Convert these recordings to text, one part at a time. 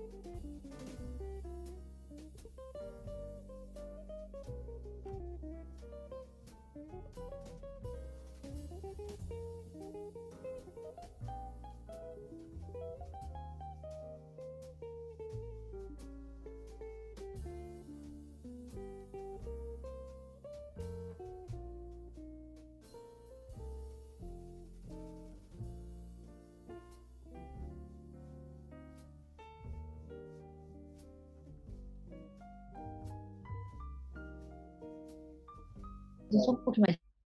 소고기만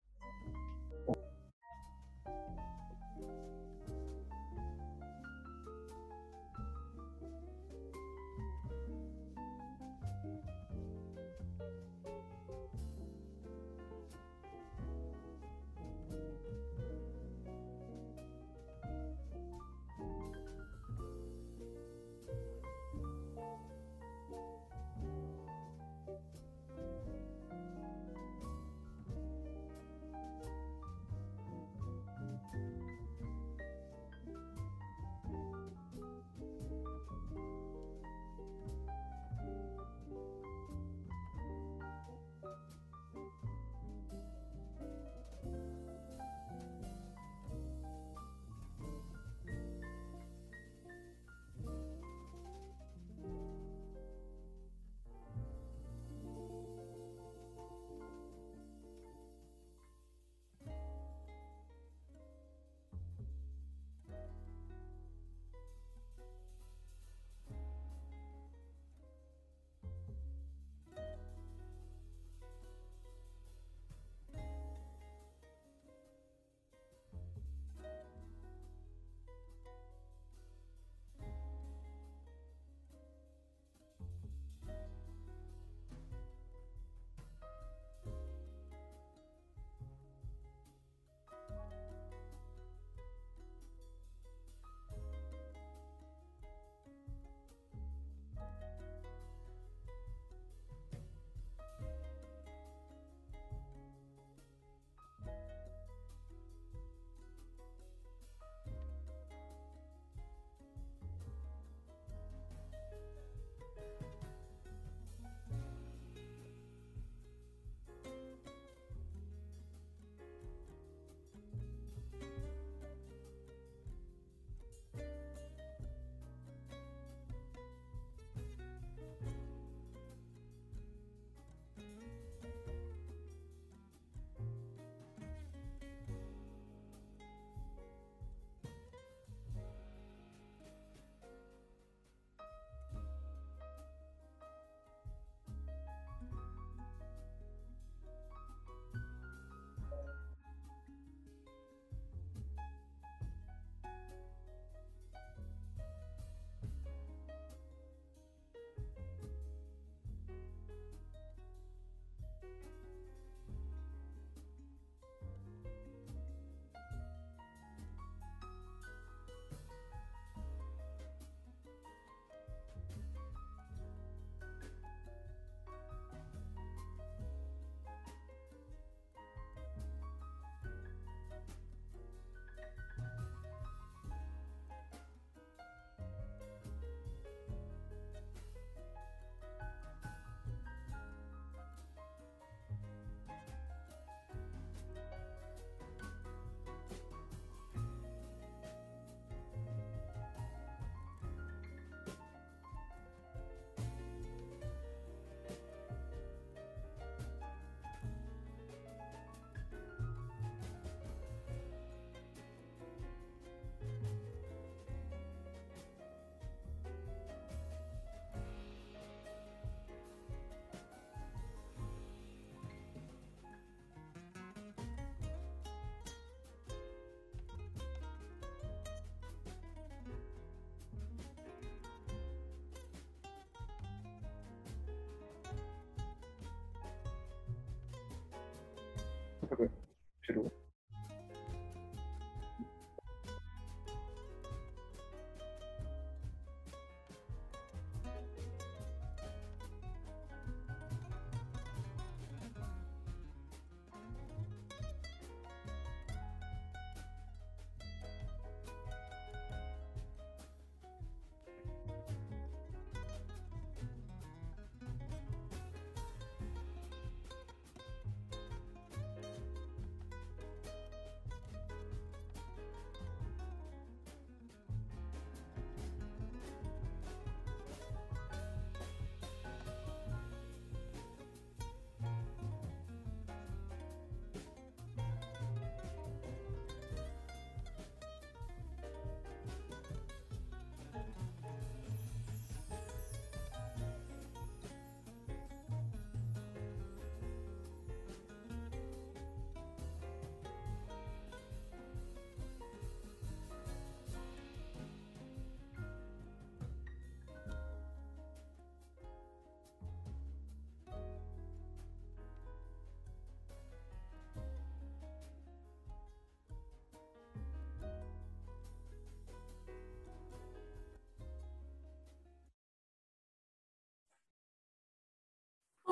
주로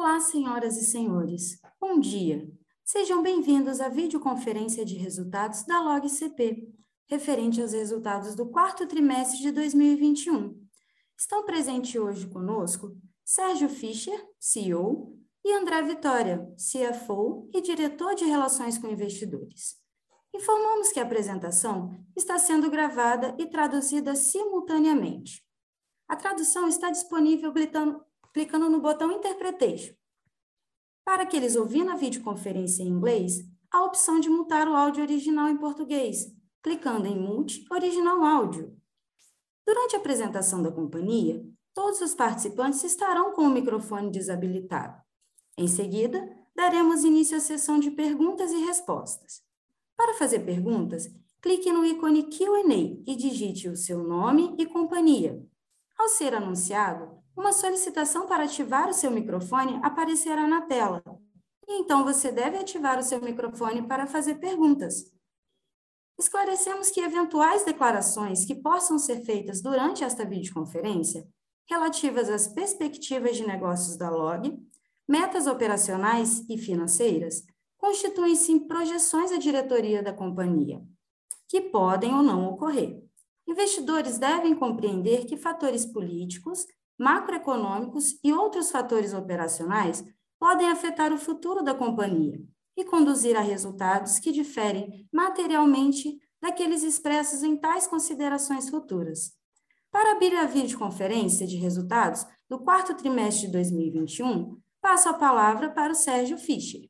Olá, senhoras e senhores. Bom dia. Sejam bem-vindos à videoconferência de resultados da LogCP, referente aos resultados do quarto trimestre de 2021. Estão presentes hoje conosco Sérgio Fischer, CEO, e André Vitória, CFO e diretor de Relações com Investidores. Informamos que a apresentação está sendo gravada e traduzida simultaneamente. A tradução está disponível clicando no botão Interpretation. Para aqueles ouvindo a videoconferência em inglês, há a opção de mutar o áudio original em português, clicando em Mute Original Áudio. Durante a apresentação da companhia, todos os participantes estarão com o microfone desabilitado. Em seguida, daremos início à sessão de perguntas e respostas. Para fazer perguntas, clique no ícone Q&A e digite o seu nome e companhia. Ao ser anunciado, uma solicitação para ativar o seu microfone aparecerá na tela. E então você deve ativar o seu microfone para fazer perguntas. Esclarecemos que eventuais declarações que possam ser feitas durante esta videoconferência, relativas às perspectivas de negócios da LOG, metas operacionais e financeiras, constituem-se em projeções à diretoria da companhia, que podem ou não ocorrer. Investidores devem compreender que fatores políticos, macroeconômicos e outros fatores operacionais podem afetar o futuro da companhia e conduzir a resultados que diferem materialmente daqueles expressos em tais considerações futuras. Para abrir a videoconferência de resultados do quarto trimestre de 2021, passo a palavra para o Sérgio Fischer.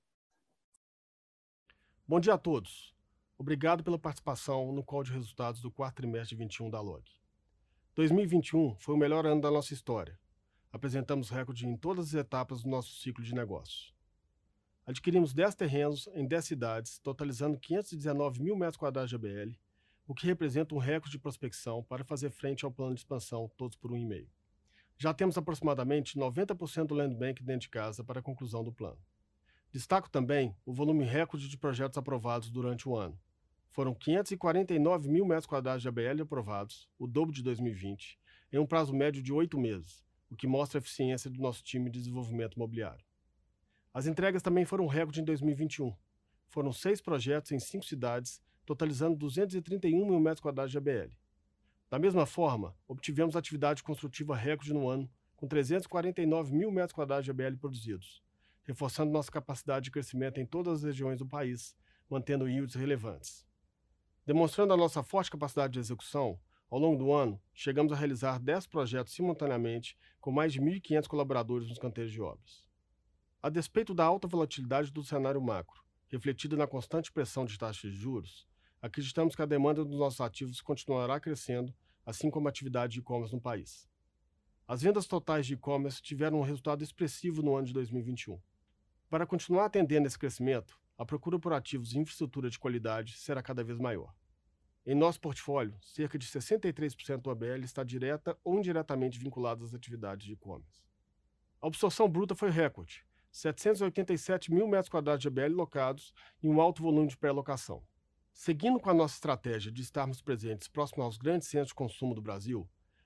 Bom dia a todos. Obrigado pela participação no call de resultados do quarto trimestre de 21 da LOG. 2021 foi o melhor ano da nossa história. Apresentamos recorde em todas as etapas do nosso ciclo de negócios. Adquirimos 10 terrenos em 10 cidades, totalizando 519 mil metros quadrados de ABL, o que representa um recorde de prospecção para fazer frente ao plano de expansão, todos por 1,5. Já temos aproximadamente 90% do land bank dentro de casa para a conclusão do plano. Destaco também o volume recorde de projetos aprovados durante o ano. Foram 549 mil metros quadrados de ABL aprovados, o dobro de 2020, em um prazo médio de 8 meses, o que mostra a eficiência do nosso time de desenvolvimento imobiliário. As entregas também foram recorde em 2021. Foram 6 projetos em 5 cidades, totalizando 231 mil metros quadrados de ABL. Da mesma forma, obtivemos atividade construtiva recorde no ano, com 349 mil metros quadrados de ABL produzidos, reforçando nossa capacidade de crescimento em todas as regiões do país, mantendo yields relevantes. Demonstrando a nossa forte capacidade de execução, ao longo do ano, chegamos a realizar 10 projetos simultaneamente, com mais de 1.500 colaboradores nos canteiros de obras. A despeito da alta volatilidade do cenário macro, refletida na constante pressão de taxas de juros, acreditamos que a demanda dos nossos ativos continuará crescendo, assim como a atividade de e-commerce no país. As vendas totais de e-commerce tiveram um resultado expressivo no ano de 2021. Para continuar atendendo esse crescimento, a procura por ativos de infraestrutura de qualidade será cada vez maior. Em nosso portfólio, cerca de 63% do ABL está direta ou indiretamente vinculado às atividades de e-commerce. A absorção bruta foi recorde, 787 mil metros quadrados de ABL locados e um alto volume de pré-locação. Seguindo com a nossa estratégia de estarmos presentes próximo aos grandes centros de consumo do Brasil,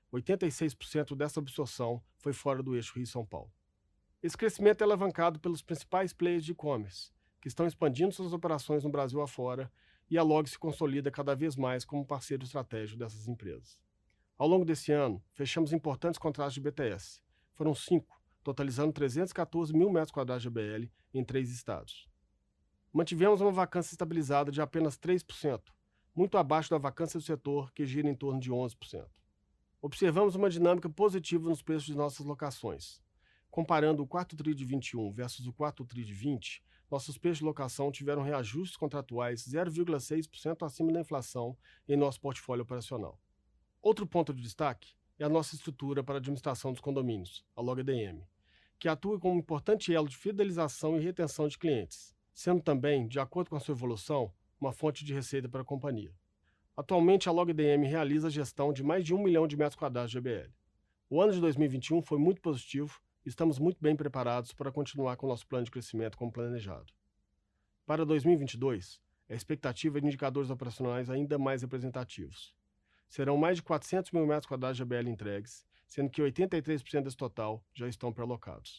86% dessa absorção foi fora do eixo Rio-São Paulo. Esse crescimento é alavancado pelos principais players de e-commerce, que estão expandindo suas operações no Brasil afora, e a LOG se consolida cada vez mais como parceiro estratégico dessas empresas. Ao longo desse ano, fechamos importantes contratos de BTS. Foram 5, totalizando 314 mil metros quadrados de ABL em 3 estados. Mantivemos uma vacância estabilizada de apenas 3%, muito abaixo da vacância do setor, que gira em torno de 11%. Observamos uma dinâmica positiva nos preços de nossas locações. Comparando o quarto TRI de 21 versus o quarto TRI de 20, nossos preços de locação tiveram reajustes contratuais 0,6% acima da inflação em nosso portfólio operacional. Outro ponto de destaque é a nossa estrutura para a administração dos condomínios, a LogADM, que atua como um importante elo de fidelização e retenção de clientes, sendo também, de acordo com a sua evolução, uma fonte de receita para a companhia. Atualmente, a LogADM realiza a gestão de mais de 1 milhão de metros quadrados de ABL. O ano de 2021 foi muito positivo e estamos muito bem preparados para continuar com o nosso plano de crescimento como planejado. Para 2022, a expectativa é de indicadores operacionais ainda mais representativos. Serão mais de 400 mil metros quadrados de ABL entregues, sendo que 83% desse total já estão pré-alocados.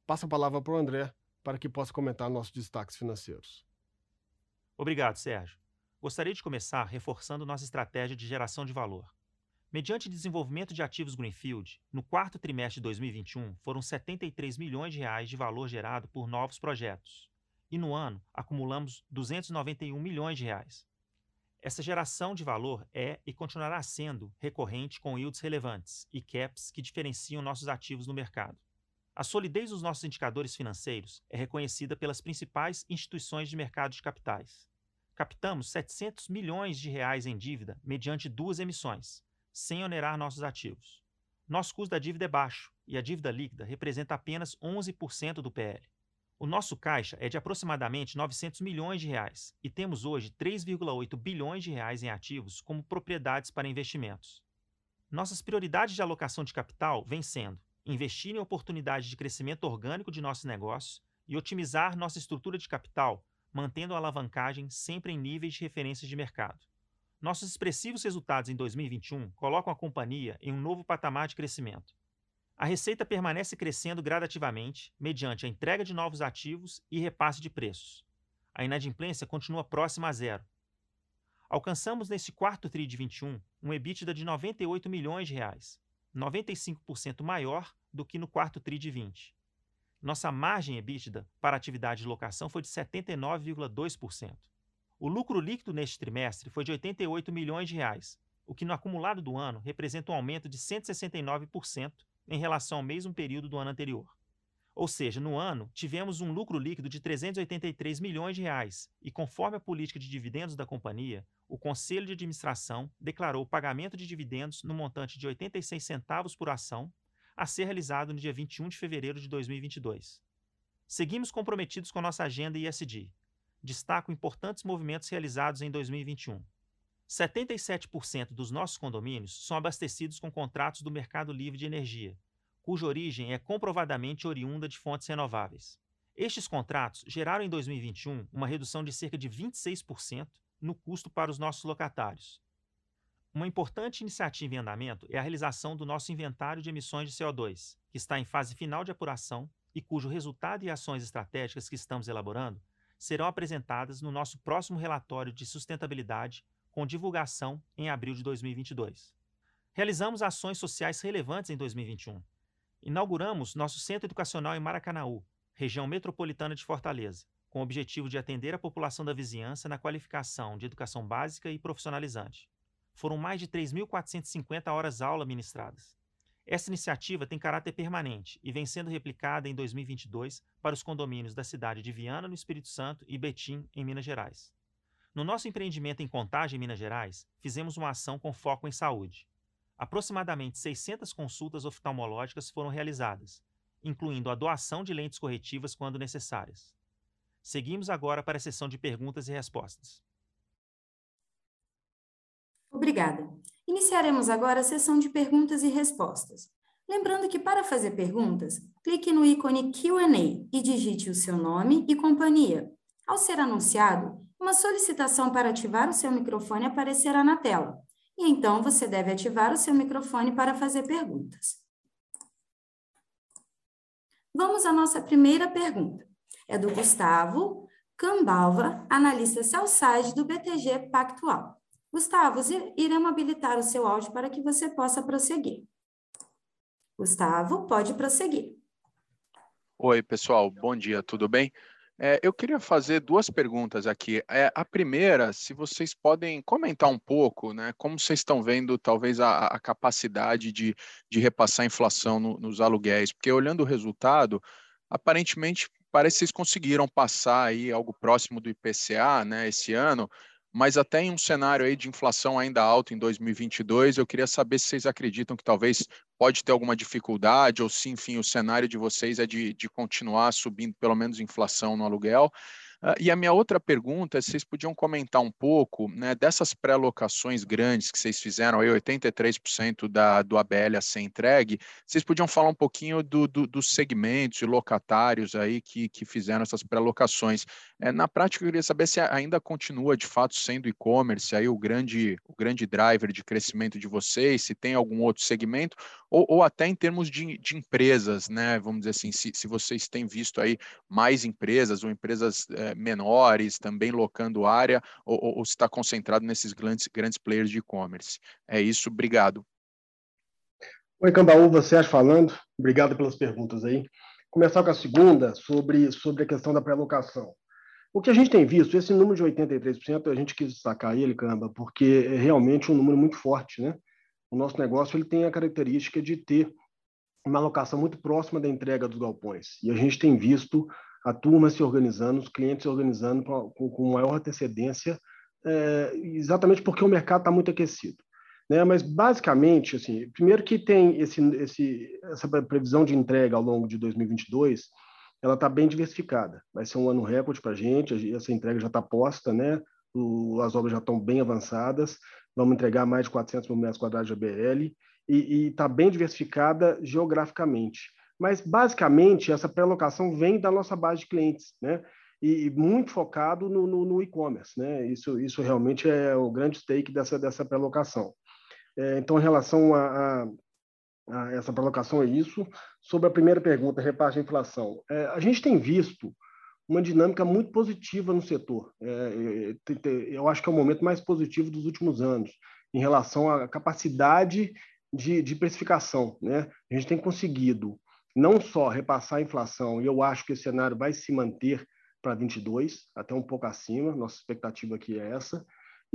Passo a palavra para o André para que possa comentar nossos destaques financeiros. Obrigado, Sérgio. Gostaria de começar reforçando nossa estratégia de geração de valor. Mediante desenvolvimento de ativos Greenfield, no quarto trimestre de 2021 foram R$ 73 milhões de valor gerado por novos projetos. E no ano, acumulamos R$ 291 milhões. Essa geração de valor é e continuará sendo recorrente com yields relevantes e caps que diferenciam nossos ativos no mercado. A solidez dos nossos indicadores financeiros é reconhecida pelas principais instituições de mercado de capitais. Captamos R$ 700 milhões em dívida mediante 2 emissões, sem onerar nossos ativos. Nosso custo da dívida é baixo e a dívida líquida representa apenas 11% do PL. O nosso caixa é de aproximadamente R$ 900 milhões e temos hoje R$ 3,8 bilhões em ativos como propriedades para investimentos. Nossas prioridades de alocação de capital vêm sendo investir em oportunidades de crescimento orgânico de nossos negócios e otimizar nossa estrutura de capital, mantendo a alavancagem sempre em níveis de referência de mercado. Nossos expressivos resultados em 2021 colocam a companhia em um novo patamar de crescimento. A receita permanece crescendo gradativamente, mediante a entrega de novos ativos e repasse de preços. A inadimplência continua próxima a zero. Alcançamos neste quarto TRI de 21 um EBITDA de R$ 98 milhões, 95% maior do que no quarto TRI de 20. Nossa margem EBITDA para a atividade de locação foi de 79,2%. O lucro líquido neste trimestre foi de R$ 88 milhões, o que no acumulado do ano representa um aumento de 169% em relação ao mesmo período do ano anterior. Ou seja, no ano, tivemos um lucro líquido de R$ 383 milhões e, conforme a política de dividendos da companhia, o Conselho de Administração declarou o pagamento de dividendos no montante de 86 centavos por ação, a ser realizado no dia 21 de fevereiro de 2022. Seguimos comprometidos com nossa agenda ESG. Destaco importantes movimentos realizados em 2021. 77% dos nossos condomínios são abastecidos com contratos do Mercado Livre de Energia, cuja origem é comprovadamente oriunda de fontes renováveis. Estes contratos geraram em 2021 uma redução de cerca de 26% no custo para os nossos locatários. Uma importante iniciativa em andamento é a realização do nosso inventário de emissões de CO2, que está em fase final de apuração e cujo resultado e ações estratégicas que estamos elaborando serão apresentadas no nosso próximo relatório de sustentabilidade, com divulgação em abril de 2022. Realizamos ações sociais relevantes em 2021. Inauguramos nosso Centro Educacional em Maracanaú, região metropolitana de Fortaleza, com o objetivo de atender a população da vizinhança na qualificação de educação básica e profissionalizante. Foram mais de 3.450 horas-aula ministradas. Essa iniciativa tem caráter permanente e vem sendo replicada em 2022 para os condomínios da cidade de Viana, no Espírito Santo, e Betim, em Minas Gerais. No nosso empreendimento em Contagem, Minas Gerais, fizemos uma ação com foco em saúde. Aproximadamente 600 consultas oftalmológicas foram realizadas, incluindo a doação de lentes corretivas quando necessárias. Seguimos agora para a sessão de perguntas e respostas. Obrigada. Iniciaremos agora a sessão de perguntas e respostas. Lembrando que para fazer perguntas, clique no ícone Q&A e digite o seu nome e companhia. Ao ser anunciado, uma solicitação para ativar o seu microfone aparecerá na tela. E então você deve ativar o seu microfone para fazer perguntas. Vamos à nossa primeira pergunta. É do Gustavo Cambalva, analista sell-side do BTG Pactual. Gustavo, iremos habilitar o seu áudio para que você possa prosseguir. Gustavo, pode prosseguir. Oi, pessoal. Bom dia, tudo bem? Eu queria fazer duas perguntas aqui. A primeira, se vocês podem comentar um pouco, né, como vocês estão vendo talvez a capacidade de repassar a inflação nos aluguéis, porque olhando o resultado, aparentemente parece que vocês conseguiram passar aí algo próximo do IPCA, né, esse ano, mas até em um cenário aí de inflação ainda alta em 2022, eu queria saber se vocês acreditam que talvez pode ter alguma dificuldade, ou se, enfim, o cenário de vocês é de continuar subindo pelo menos inflação no aluguel. E a minha outra pergunta é se vocês podiam comentar um pouco, né, dessas pré-locações grandes que vocês fizeram, aí 83% do ABL a ser entregue, vocês podiam falar um pouquinho dos segmentos e locatários aí que fizeram essas pré-locações. Na prática, eu queria saber se ainda continua, de fato, sendo e-commerce aí o grande driver de crescimento de vocês, se tem algum outro segmento, ou até em termos de empresas, né? Vamos dizer assim, se vocês têm visto aí mais empresas ou empresas menores também locando área, ou se está concentrado nesses grandes players de e-commerce. É isso, obrigado. Oi, Cambaúva, Sérgio falando. Obrigado pelas perguntas aí. Começar com a segunda, sobre a questão da pré-alocação. O que a gente tem visto, esse número de 83%, a gente quis destacar ele, Camba, porque é realmente um número muito forte, né? O nosso negócio ele tem a característica de ter uma alocação muito próxima da entrega dos galpões. E a gente tem visto a turma se organizando, os clientes se organizando com maior antecedência, exatamente porque o mercado está muito aquecido. Né? Mas, basicamente, assim, primeiro que tem essa previsão de entrega ao longo de 2022, ela está bem diversificada. Vai ser um ano recorde para a gente, essa entrega já está posta, né? As obras já estão bem avançadas, vamos entregar mais de 400 mil metros quadrados de ABL, e está bem diversificada geograficamente. Mas, basicamente, essa pré-alocação vem da nossa base de clientes, né? E muito focado no e-commerce, né? Isso realmente é o grande stake dessa pré-alocação. Então, em relação a essa pré-alocação é isso. Sobre a primeira pergunta, repasse de inflação. A gente tem visto uma dinâmica muito positiva no setor. Eu acho que é o momento mais positivo dos últimos anos, em relação à capacidade de precificação. Né? A gente tem conseguido não só repassar a inflação, e eu acho que esse cenário vai se manter para 22, até um pouco acima, nossa expectativa aqui é essa,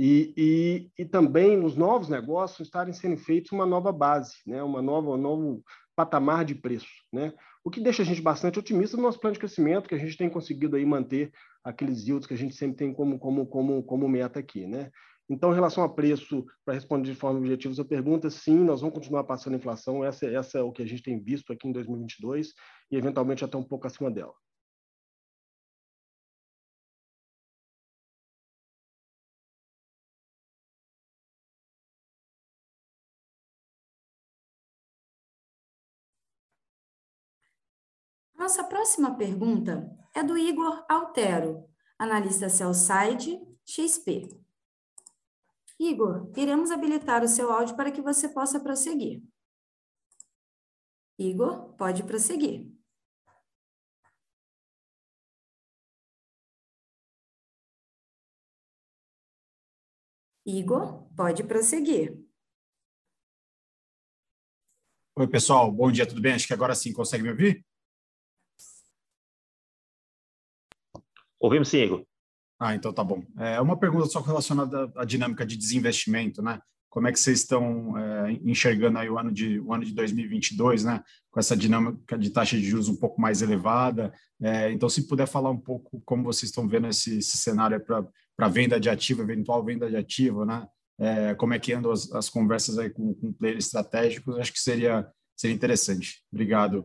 e também nos novos negócios estarem sendo feitos uma nova base, né? um novo patamar de preço. Né? O que deixa a gente bastante otimista no nosso plano de crescimento, que a gente tem conseguido aí manter aqueles yields que a gente sempre tem como meta aqui. Né? Então, em relação a preço, para responder de forma objetiva essa pergunta, sim, nós vamos continuar passando a inflação, essa é o que a gente tem visto aqui em 2022 e, eventualmente, até um pouco acima dela. Nossa próxima pergunta é do Igor Altero, analista sell-side XP. Igor, iremos habilitar o seu áudio para que você possa prosseguir. Igor, pode prosseguir. Igor, pode prosseguir. Oi, pessoal. Bom dia, tudo bem? Acho que agora sim consegue me ouvir? Ouvimos sim, Igor. Então tá bom. Uma pergunta só relacionada à dinâmica de desinvestimento, né? Como é que vocês estão enxergando aí o ano de 2022, né? Com essa dinâmica de taxa de juros um pouco mais elevada. Então, se puder falar um pouco como vocês estão vendo esse cenário para venda de ativo, eventual venda de ativo, né? Como é que andam as conversas aí com players estratégicos, acho que seria interessante. Obrigado.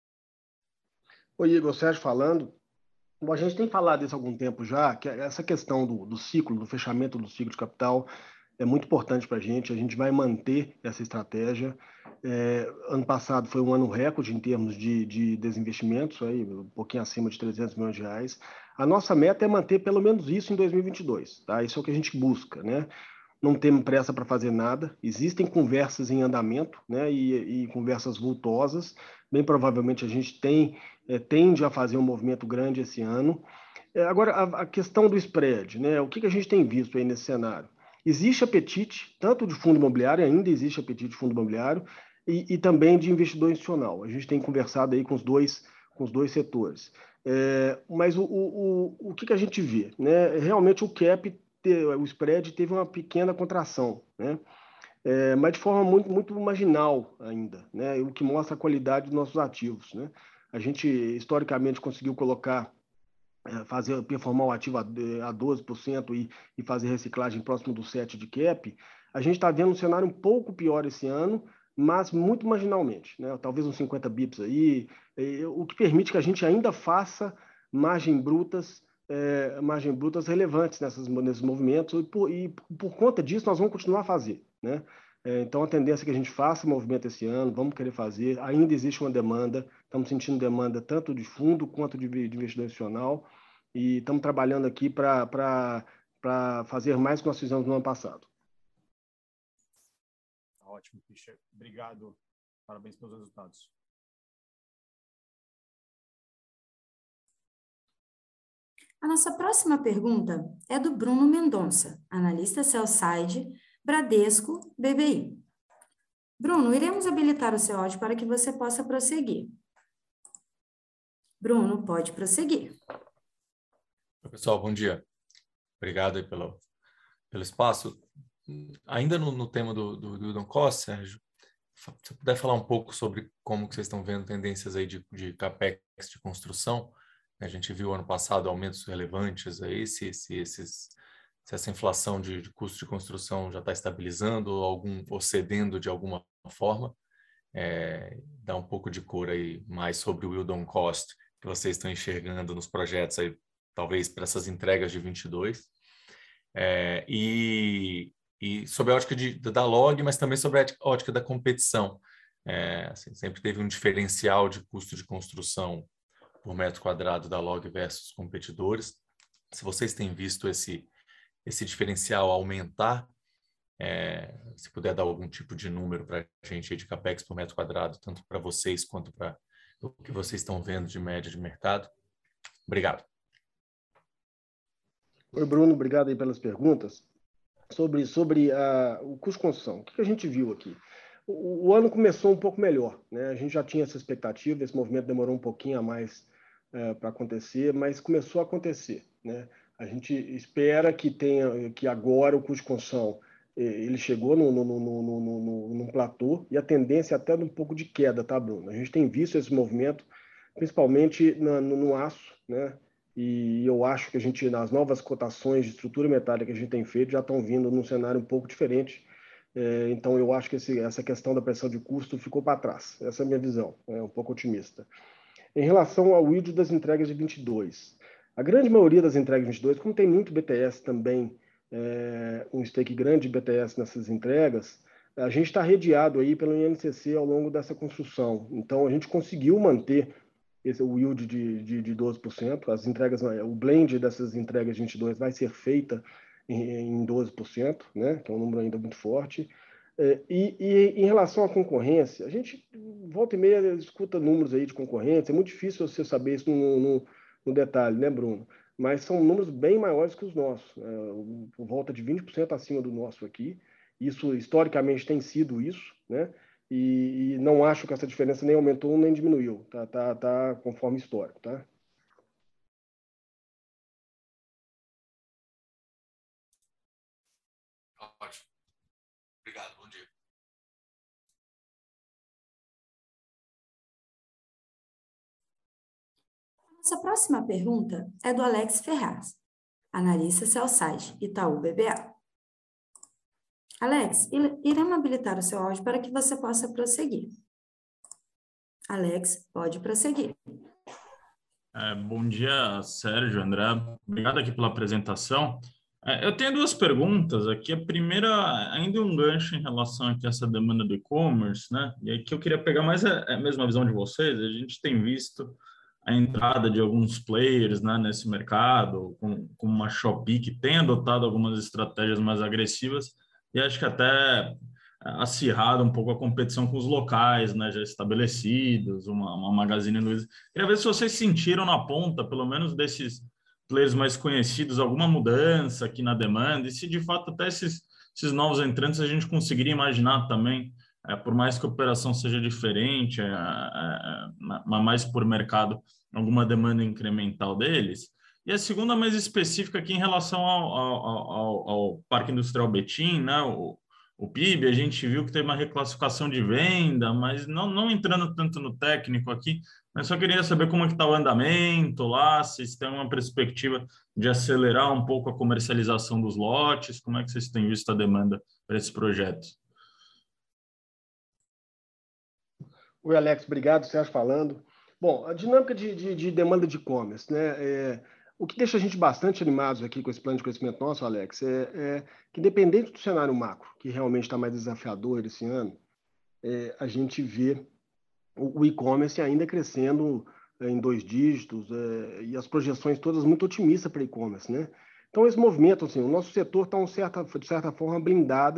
Oi, Igor, Sérgio falando. Bom, a gente tem falado isso há algum tempo já, que essa questão do ciclo, do fechamento do ciclo de capital é muito importante para a gente vai manter essa estratégia. Ano passado foi um ano recorde em termos de desinvestimentos, aí, um pouquinho acima de 300 milhões de reais. A nossa meta é manter pelo menos isso em 2022, tá? Isso é o que a gente busca, né? Não temos pressa para fazer nada, existem conversas em andamento, né? E conversas vultosas, bem provavelmente a gente tende a fazer um movimento grande esse ano. Agora, a questão do spread, né? O que a gente tem visto aí nesse cenário? Existe apetite, tanto de fundo imobiliário, ainda existe apetite de fundo imobiliário, e também de investidor institucional. A gente tem conversado aí com os dois setores. Mas o que a gente vê? Né? Realmente o cap, o spread teve uma pequena contração, né? Mas de forma muito, muito marginal ainda, né? O que mostra a qualidade dos nossos ativos. Né? A gente, historicamente, conseguiu performar o ativo a 12% e fazer reciclagem próximo do 7% de cap. A gente está vendo um cenário um pouco pior esse ano, mas muito marginalmente, né? Talvez uns 50 bips aí, o que permite que a gente ainda faça margens brutas relevantes nesses movimentos, e por conta disso nós vamos continuar a fazer, né? Então a tendência é que a gente faça movimento esse ano, vamos querer fazer, ainda existe uma demanda, estamos sentindo demanda tanto de fundo quanto de investidor institucional, e estamos trabalhando aqui para fazer mais do que nós fizemos no ano passado. Ótimo, Fischer. Obrigado Parabéns pelos resultados. A nossa próxima pergunta é do Bruno Mendonça, analista sell-side, Bradesco, BBI. Bruno, iremos habilitar o seu áudio para que você possa prosseguir. Bruno, pode prosseguir. Oi, pessoal, bom dia. Obrigado aí pelo espaço. Ainda no tema do Wildon Cost, Sérgio, se você puder falar um pouco sobre como que vocês estão vendo tendências aí de CAPEX de construção. A gente viu ano passado aumentos relevantes aí, se essa inflação de custo de construção já está estabilizando ou cedendo de alguma forma. Dá um pouco de cor aí mais sobre o Wildon Cost que vocês estão enxergando nos projetos aí, talvez para essas entregas de 22. E sobre a ótica da LOG, mas também sobre a ótica da competição. Assim, sempre teve um diferencial de custo de construção por metro quadrado da LOG versus competidores. Se vocês têm visto esse diferencial aumentar, se puder dar algum tipo de número para a gente aí de CAPEX por metro quadrado, tanto para vocês quanto para o que vocês estão vendo de média de mercado. Obrigado. Oi, Bruno, obrigado aí pelas perguntas. Sobre o custo de construção, o que a gente viu aqui? O ano começou um pouco melhor, né? A gente já tinha essa expectativa, esse movimento demorou um pouquinho a mais para acontecer, mas começou a acontecer, né? A gente espera que agora o custo de construção ele chegou num platô e a tendência é até um pouco de queda, tá, Bruno? A gente tem visto esse movimento, principalmente no aço, né? E eu acho que nas novas cotações de estrutura metálica que a gente tem feito, já estão vindo num cenário um pouco diferente. Então, eu acho que essa questão da pressão de custo ficou para trás. Essa é a minha visão, um pouco otimista. Em relação ao yield das entregas de 22, a grande maioria das entregas de 22, como tem muito BTS também, um stake grande de BTS nessas entregas, a gente está redeado aí pelo INCC ao longo dessa construção. Então, a gente conseguiu manter o yield de 12%, as entregas, o blend dessas entregas de 22 vai ser feita em 12%, né, que é um número ainda muito forte. E em relação à concorrência, a gente volta e meia escuta números aí de concorrência, é muito difícil você saber isso no detalhe, né, Bruno? Mas são números bem maiores que os nossos, por volta de 20% acima do nosso aqui. Isso, historicamente, tem sido isso, né? E não acho que essa diferença nem aumentou nem diminuiu. Tá conforme histórico, tá? Ótimo. Obrigado, bom dia. Nossa próxima pergunta é do Alex Ferraz, analista sell-side, Itaú BBA. Alex, iremos habilitar o seu áudio para que você possa prosseguir. Alex, pode prosseguir. Bom dia, Sérgio, André. Obrigado aqui pela apresentação. Eu tenho duas perguntas aqui. A primeira, ainda um gancho em relação aqui a essa demanda do e-commerce, né? E aí que eu queria pegar mais a mesma visão de vocês. A gente tem visto a entrada de alguns players, né, nesse mercado, como uma Shopee, que tem adotado algumas estratégias mais agressivas e acho que até acirrado um pouco a competição com os locais, né, já estabelecidos, uma Magazine Luiza. Queria ver se vocês sentiram na ponta, pelo menos desses players mais conhecidos, alguma mudança aqui na demanda, e se de fato até esses novos entrantes a gente conseguiria imaginar também, por mais que a operação seja diferente, mais por mercado, alguma demanda incremental deles. E a segunda mais específica aqui em relação ao Parque Industrial Betim, né, o PIB, a gente viu que teve uma reclassificação de venda, mas não entrando tanto no técnico aqui, mas só queria saber como é que está o andamento lá, se vocês têm uma perspectiva de acelerar um pouco a comercialização dos lotes, como é que vocês têm visto a demanda para esse projeto? Oi, Alex, obrigado, Sérgio falando. Bom, a dinâmica de demanda de e-commerce, né? O que deixa a gente bastante animados aqui com esse plano de crescimento nosso, Alex, é que independente do cenário macro, que realmente está mais desafiador esse ano, a gente vê o e-commerce ainda crescendo em 2 dígitos e as projeções todas muito otimistas para e-commerce, né? Então, esse movimento, assim, o nosso setor está, de certa forma, blindado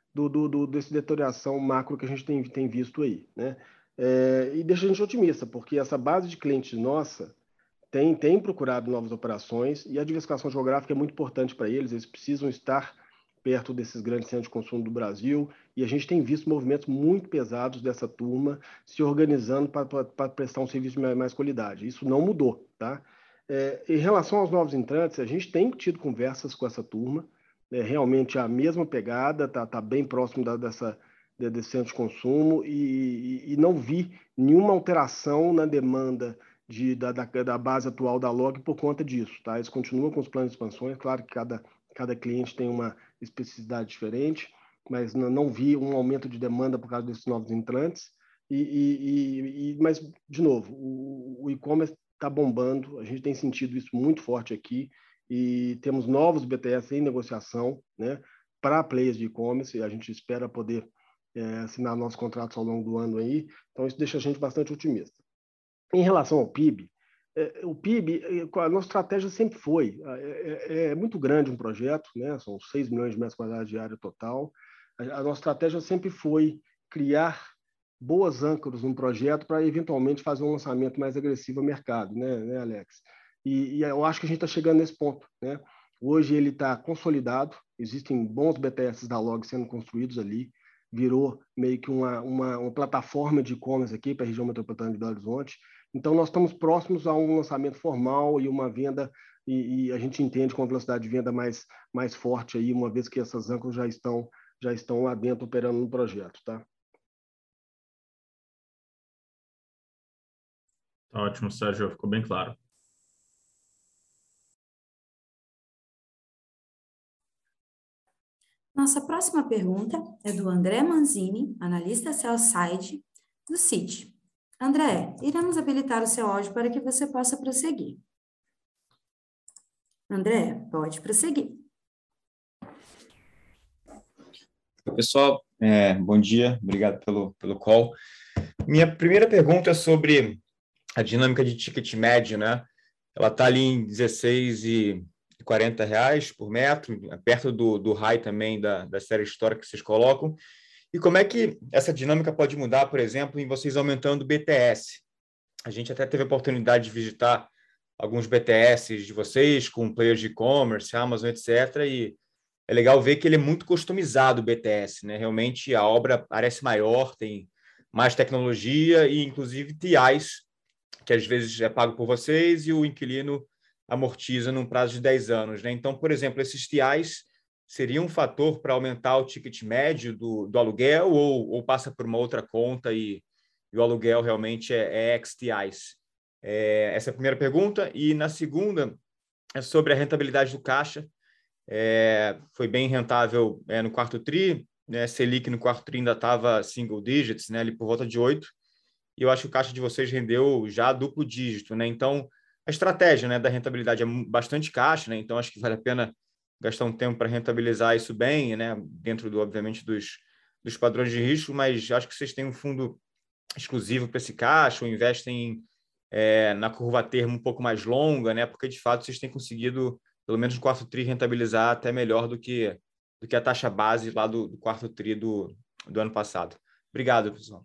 desse deterioração macro que a gente tem visto aí, né? E deixa a gente otimista, porque essa base de clientes nossa tem procurado novas operações e a diversificação geográfica é muito importante para eles precisam estar perto desses grandes centros de consumo do Brasil, e a gente tem visto movimentos muito pesados dessa turma se organizando para prestar um serviço de mais qualidade. Isso não mudou, tá? Em relação aos novos entrantes, a gente tem tido conversas com essa turma, realmente a mesma pegada, tá bem próximo desse centro de consumo, e não vi nenhuma alteração na demanda da base atual da Log por conta disso, tá? Eles continuam com os planos de expansões, claro que cada cliente tem uma especificidade diferente, mas não vi um aumento de demanda por causa desses novos entrantes. Mas, de novo, o e-commerce está bombando, a gente tem sentido isso muito forte aqui, e temos novos BTS em negociação, né, para players de e-commerce, e a gente espera poder assinar nossos contratos ao longo do ano aí, então isso deixa a gente bastante otimista. Em relação ao PIB, o PIB, a nossa estratégia sempre foi, é muito grande um projeto, né? São 6 milhões de metros quadrados de área total. A nossa estratégia sempre foi criar boas âncoras no projeto para eventualmente fazer um lançamento mais agressivo ao mercado, né, Alex? E eu acho que a gente está chegando nesse ponto, né? Hoje ele está consolidado, existem bons BTS da Log sendo construídos ali, virou meio que uma plataforma de e-commerce aqui para a região metropolitana de Belo Horizonte. Então, nós estamos próximos a um lançamento formal e uma venda, e a gente entende com uma velocidade de venda mais forte aí, uma vez que essas âncoras já estão lá dentro operando no projeto, tá? Tá ótimo, Sérgio, ficou bem claro. Nossa próxima pergunta é do André Manzini, analista sell-side do Citi. André, iremos habilitar o seu áudio para que você possa prosseguir. André, pode prosseguir. Pessoal, bom dia, obrigado pelo call. Minha primeira pergunta é sobre a dinâmica de ticket médio, né? Ela está ali em R$16,40 por metro, perto do high também da série histórica que vocês colocam. E como é que essa dinâmica pode mudar, por exemplo, em vocês aumentando o BTS? A gente até teve a oportunidade de visitar alguns BTS de vocês, com players de e-commerce, Amazon, etc., e é legal ver que ele é muito customizado, o BTS, né? Realmente a obra parece maior, tem mais tecnologia e, inclusive, TIs, que às vezes é pago por vocês e o inquilino amortiza num prazo de 10 anos, né? Então, por exemplo, esses TIs seriam um fator para aumentar o ticket médio do aluguel ou passa por uma outra conta e o aluguel realmente é ex-TIs? Essa é a primeira pergunta. E na segunda é sobre a rentabilidade do caixa. Foi bem rentável no quarto TRI, né? Selic no quarto TRI ainda estava single digits, né? Ali por volta de 8, e eu acho que o caixa de vocês rendeu já duplo dígito, né? Então, a estratégia, né, da rentabilidade é bastante caixa, né? Então, acho que vale a pena gastar um tempo para rentabilizar isso bem, né? Dentro, obviamente, dos padrões de risco, mas acho que vocês têm um fundo exclusivo para esse caixa, ou investem na curva termo um pouco mais longa, né? Porque, de fato, vocês têm conseguido, pelo menos no quarto TRI, rentabilizar até melhor do que a taxa base lá do quarto TRI do ano passado. Obrigado, pessoal.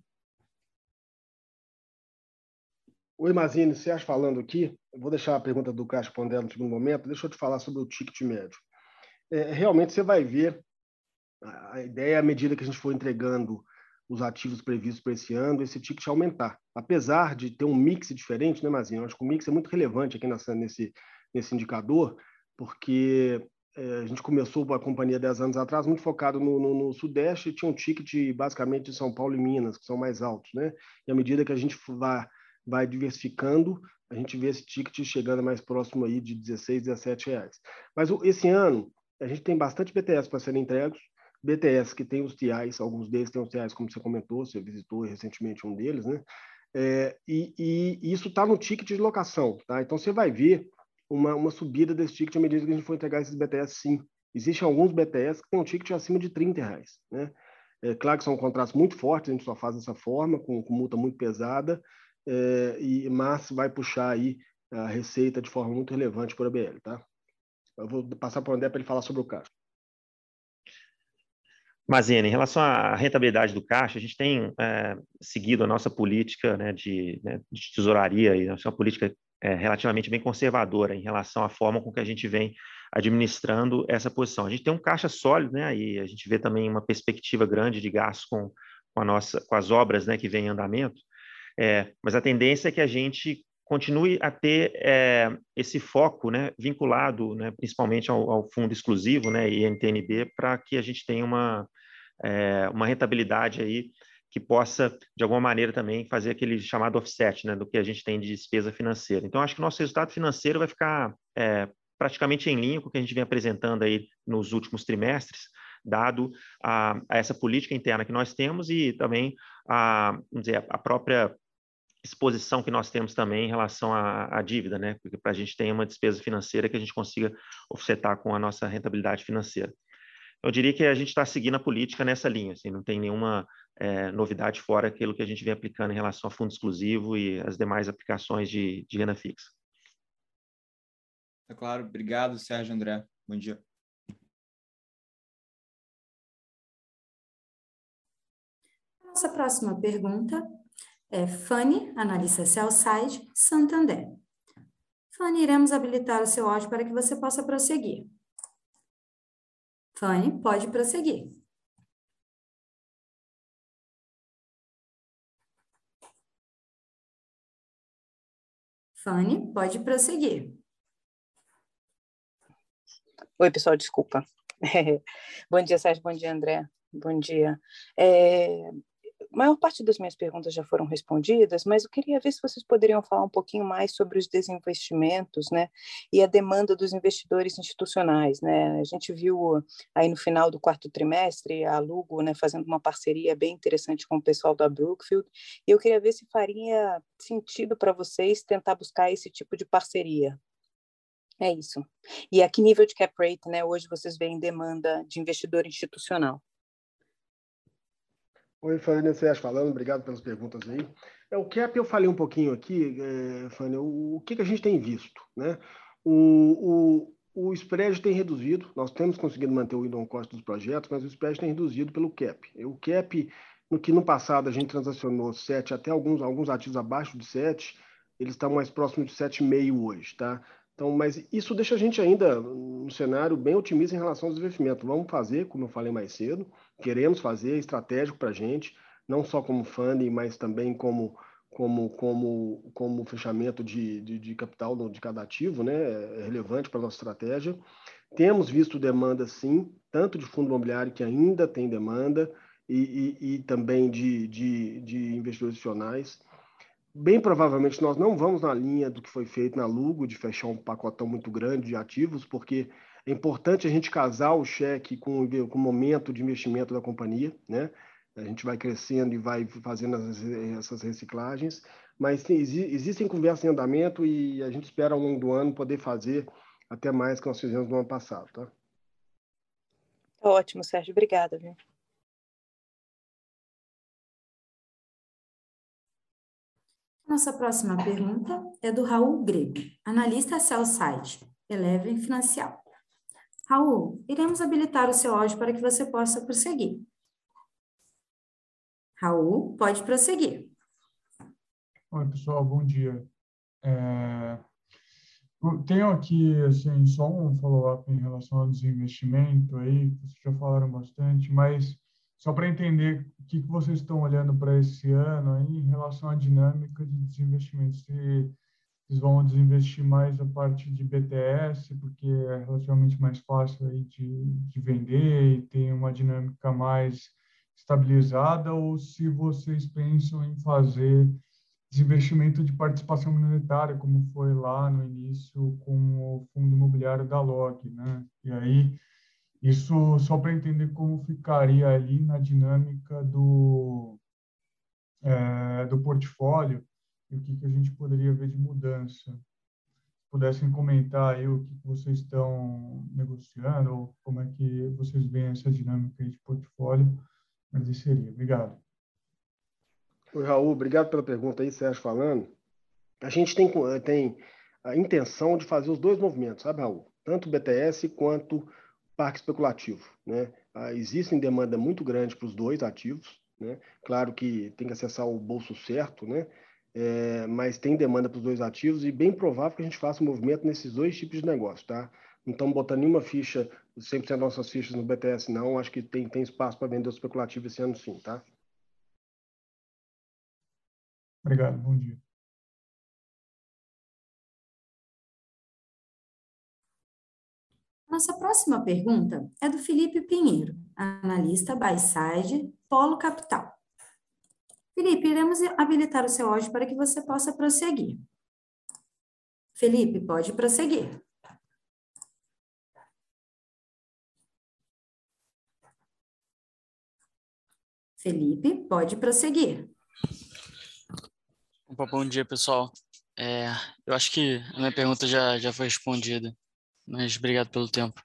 Oi, Mazini, Sérgio falando aqui. Eu vou deixar a pergunta do Caixa para o André no segundo momento. Deixa eu te falar sobre o ticket médio. Realmente, você vai ver a ideia, à medida que a gente for entregando os ativos previstos para esse ano, esse ticket aumentar. Apesar de ter um mix diferente, né, Mazini? Eu acho que o mix é muito relevante aqui nesse indicador, porque a gente começou a companhia 10 anos atrás muito focado no Sudeste, e tinha um ticket basicamente de São Paulo e Minas, que são mais altos, né? E à medida que a gente vai diversificando, a gente vê esse ticket chegando mais próximo aí de R$16, R$17. Mas esse ano, a gente tem bastante BTS para serem entregues, BTS que tem os TIs, alguns deles têm os TIs, como você comentou, você visitou recentemente um deles, né? E isso está no ticket de locação, tá? Então, você vai ver uma subida desse ticket à medida que a gente for entregar esses BTS, sim. Existem alguns BTS que têm um ticket acima de R$30, né? Claro que são contratos muito fortes, a gente só faz dessa forma, com multa muito pesada, mas vai puxar aí a receita de forma muito relevante para a BL, tá? Eu vou passar para o André para ele falar sobre o caso. Mazini, em relação à rentabilidade do caixa, a gente tem seguido a nossa política, né, de tesouraria, e nossa política relativamente bem conservadora em relação à forma com que a gente vem administrando essa posição. A gente tem um caixa sólido, né, e a gente vê também uma perspectiva grande de gastos com as obras, né, que vem em andamento, mas a tendência é que a gente continue a ter esse foco, né, vinculado, né, principalmente ao fundo exclusivo, né, e NTNB, para que a gente tenha uma rentabilidade aí que possa, de alguma maneira, também fazer aquele chamado offset, né, do que a gente tem de despesa financeira. Então, acho que o nosso resultado financeiro vai ficar praticamente em linha com o que a gente vem apresentando aí nos últimos trimestres, dado a essa política interna que nós temos e também vamos dizer, a própria exposição que nós temos também em relação à dívida, né? Porque para a gente ter uma despesa financeira que a gente consiga offsetar com a nossa rentabilidade financeira. Eu diria que a gente está seguindo a política nessa linha, assim, não tem nenhuma novidade fora aquilo que a gente vem aplicando em relação ao fundo exclusivo e as demais aplicações de renda fixa. É claro, obrigado, Sérgio, André. Bom dia. Nossa próxima pergunta é Fanny, analista sell-side, Santander. Fanny, iremos habilitar o seu áudio para que você possa prosseguir. Fanny, pode prosseguir. Fanny, pode prosseguir. Oi, pessoal, desculpa. Bom dia, Sérgio, bom dia, André. Bom dia. A maior parte das minhas perguntas já foram respondidas, mas eu queria ver se vocês poderiam falar um pouquinho mais sobre os desinvestimentos, né, e a demanda dos investidores institucionais, né? A gente viu aí no final do quarto trimestre a Lugo, né, fazendo uma parceria bem interessante com o pessoal da Brookfield, e eu queria ver se faria sentido para vocês tentar buscar esse tipo de parceria. É isso. E a que nível de cap rate, né, hoje vocês veem demanda de investidor institucional? Oi, Fanny, Sérgio falando, obrigado pelas perguntas aí. O cap eu falei um pouquinho aqui, Fanny, o que a gente tem visto, né? O spread tem reduzido, nós temos conseguido manter o yield on cost dos projetos, mas o spread tem reduzido pelo cap. O cap, no passado a gente transacionou 7, até alguns ativos abaixo de 7, eles estão mais próximos de 7,5 hoje, tá? Então, mas isso deixa a gente ainda um cenário bem otimista em relação aos investimentos. Vamos fazer, como eu falei mais cedo, queremos fazer, é estratégico para a gente, não só como funding, mas também como fechamento de capital de cada ativo, né? É relevante para a nossa estratégia. Temos visto demanda, sim, tanto de fundo imobiliário, que ainda tem demanda, e também de investidores institucionais. Bem provavelmente nós não vamos na linha do que foi feito na Lugo, de fechar um pacotão muito grande de ativos, porque é importante a gente casar o cheque com o momento de investimento da companhia, né? A gente vai crescendo e vai fazendo essas reciclagens, mas sim, existem conversas em andamento e a gente espera ao longo do ano poder fazer até mais que nós fizemos no ano passado, tá? Ótimo, Sérgio, obrigada, viu? Nossa próxima pergunta é do Raul Grego, analista sell-side, Eleven Financial. Raul, iremos habilitar o seu áudio para que você possa prosseguir. Raul, pode prosseguir. Oi, pessoal, bom dia. Tenho aqui, assim, só um follow-up em relação ao desinvestimento aí, que vocês já falaram bastante, mas só para entender o que vocês estão olhando para esse ano aí em relação à dinâmica de desinvestimento. Se vocês vão desinvestir mais a parte de BTS, porque é relativamente mais fácil aí de vender e tem uma dinâmica mais estabilizada, ou se vocês pensam em fazer desinvestimento de participação minoritária, como foi lá no início com o fundo imobiliário da LOG, né? E aí, isso só para entender como ficaria ali na dinâmica do portfólio e o que a gente poderia ver de mudança. Se pudessem comentar aí o que vocês estão negociando ou como é que vocês veem essa dinâmica aí de portfólio, mas isso seria. Obrigado. Oi, Raul, obrigado pela pergunta aí, Sérgio falando. A gente tem a intenção de fazer os dois movimentos, sabe, Raul? Tanto o BTS quanto parque especulativo, né? Existe demanda muito grande para os dois ativos, né? Claro que tem que acessar o bolso certo, né? Mas tem demanda para os dois ativos e bem provável que a gente faça um movimento nesses dois tipos de negócio, tá? Não estamos botando nenhuma ficha, 100% das nossas fichas no BTS, não. Acho que tem espaço para vender o especulativo esse ano, sim, tá? Obrigado, bom dia. Nossa próxima pergunta é do Felipe Pinheiro, analista buy-side, Polo Capital. Felipe, iremos habilitar o seu áudio para que você possa prosseguir. Felipe, pode prosseguir. Felipe, pode prosseguir. Opa, bom dia, pessoal. Eu acho que a minha pergunta já foi respondida, mas obrigado pelo tempo.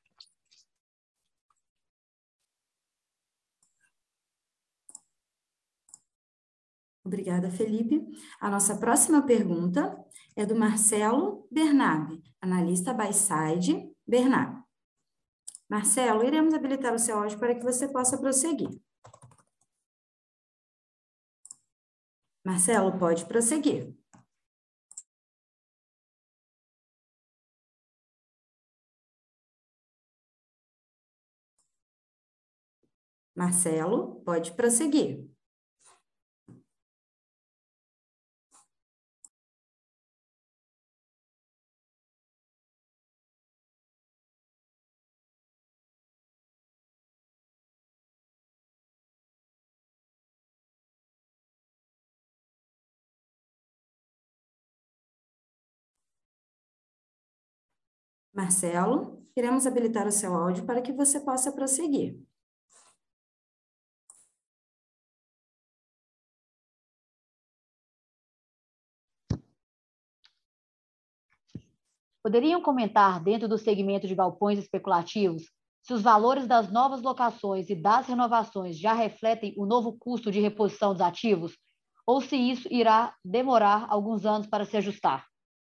Obrigada, Felipe. A nossa próxima pergunta é do Marcelo Bernabe, analista buy-side, Bernabe. Marcelo, iremos habilitar o seu áudio para que você possa prosseguir. Marcelo, pode prosseguir. Marcelo, pode prosseguir. Marcelo, iremos habilitar o seu áudio para que você possa prosseguir. Poderiam comentar, dentro do segmento de galpões especulativos, se os valores das novas locações e das renovações já refletem o novo custo de reposição dos ativos, ou se isso irá demorar alguns anos para se ajustar?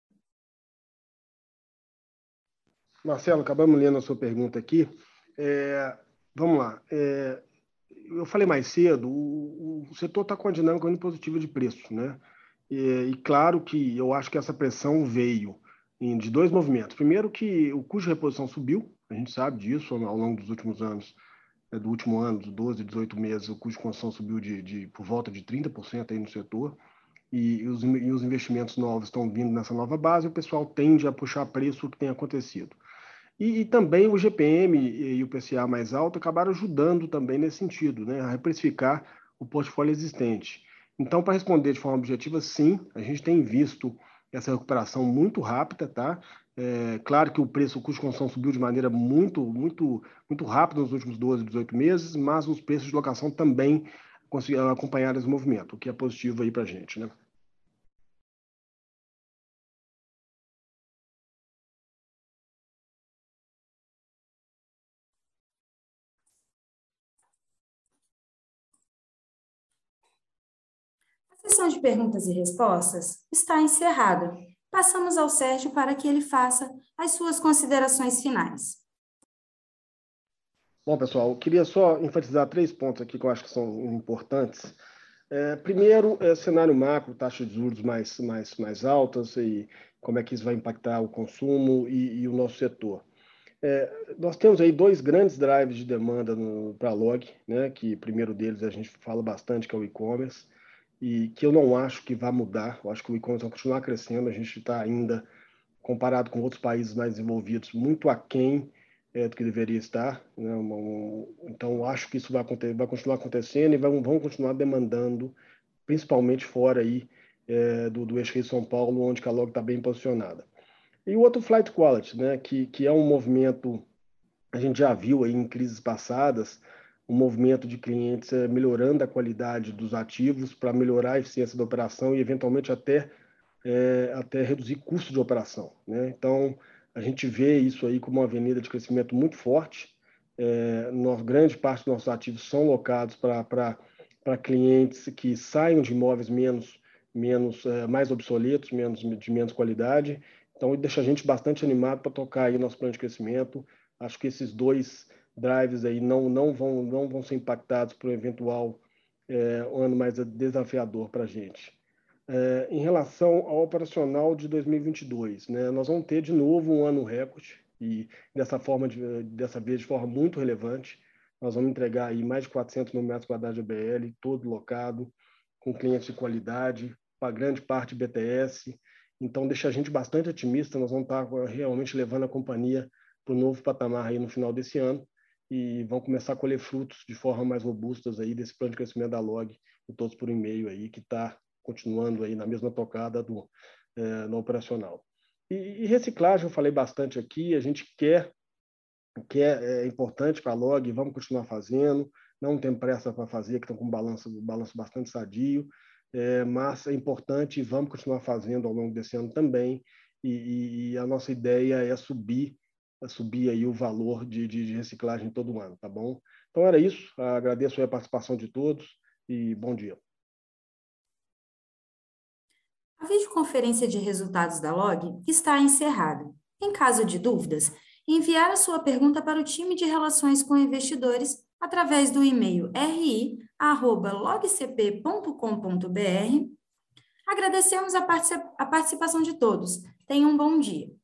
Marcelo, acabamos lendo a sua pergunta aqui. Vamos lá. Eu falei mais cedo, o setor está com a dinâmica muito positiva de preço, né? E claro que eu acho que essa pressão veio de dois movimentos. Primeiro que o custo de reposição subiu, a gente sabe disso ao longo dos últimos anos, do último ano, dos 12, 18 meses, o custo de construção subiu por volta de 30% aí no setor, e os investimentos novos estão vindo nessa nova base, e o pessoal tende a puxar preço, o que tem acontecido. E também o GPM e o PCA mais alto acabaram ajudando também nesse sentido, né, a reprecificar o portfólio existente. Então, para responder de forma objetiva, sim, a gente tem visto essa recuperação muito rápida, tá? Claro que o custo de construção subiu de maneira muito, muito, muito rápida nos últimos 12, 18 meses, mas os preços de locação também conseguiram acompanhar esse movimento, o que é positivo aí para a gente, né? A sessão de perguntas e respostas está encerrada. Passamos ao Sérgio para que ele faça as suas considerações finais. Bom, pessoal, eu queria só enfatizar 3 pontos aqui que eu acho que são importantes. Primeiro, cenário macro, taxa de juros mais altas e como é que isso vai impactar o consumo e o nosso setor. Nós temos aí 2 grandes drivers de demanda para a Log, né, que o primeiro deles a gente fala bastante, que é o e-commerce, e que eu não acho que vai mudar. Eu acho que o e-commerce vai continuar crescendo, a gente está ainda, comparado com outros países mais desenvolvidos, muito aquém do que deveria estar, né? Então, acho que isso vai continuar acontecendo e vão continuar demandando, principalmente fora aí, do eixo Rio São Paulo, onde a Log está bem posicionada. E o outro, Flight Quality, né? que é um movimento, a gente já viu aí em crises passadas, um movimento de clientes melhorando a qualidade dos ativos para melhorar a eficiência da operação e, eventualmente, até reduzir custo de operação, né? Então, a gente vê isso aí como uma avenida de crescimento muito forte. Grande parte dos nossos ativos são locados para clientes que saiam de imóveis mais obsoletos, de menos qualidade. Então, deixa a gente bastante animado para tocar aí nosso plano de crescimento acho que esses 2 drives aí não vão ser impactados por um eventual ano mais desafiador para a gente. Em relação ao operacional de 2022, né, nós vamos ter de novo um ano recorde, e dessa vez de forma muito relevante. Nós vamos entregar aí mais de 400 mil metros quadrados de ABL, todo locado, com clientes de qualidade, para grande parte BTS. Então, deixa a gente bastante otimista. Nós vamos estar realmente levando a companhia para o novo patamar aí no final desse ano e vão começar a colher frutos de forma mais robustas aí desse plano de crescimento da LOG, o Todos por E-mail aí, que está continuando aí na mesma tocada no operacional. E reciclagem, eu falei bastante aqui, a gente quer é importante para a LOG, vamos continuar fazendo, não tem pressa para fazer, que estão com um balanço bastante sadio, mas é importante e vamos continuar fazendo ao longo desse ano também, e a nossa ideia é subir aí o valor de reciclagem todo ano, tá bom? Então era isso, agradeço a participação de todos e bom dia. A videoconferência de resultados da LOG está encerrada. Em caso de dúvidas, enviar a sua pergunta para o time de relações com investidores através do e-mail ri@logcp.com.br. Agradecemos a participação de todos. Tenham um bom dia.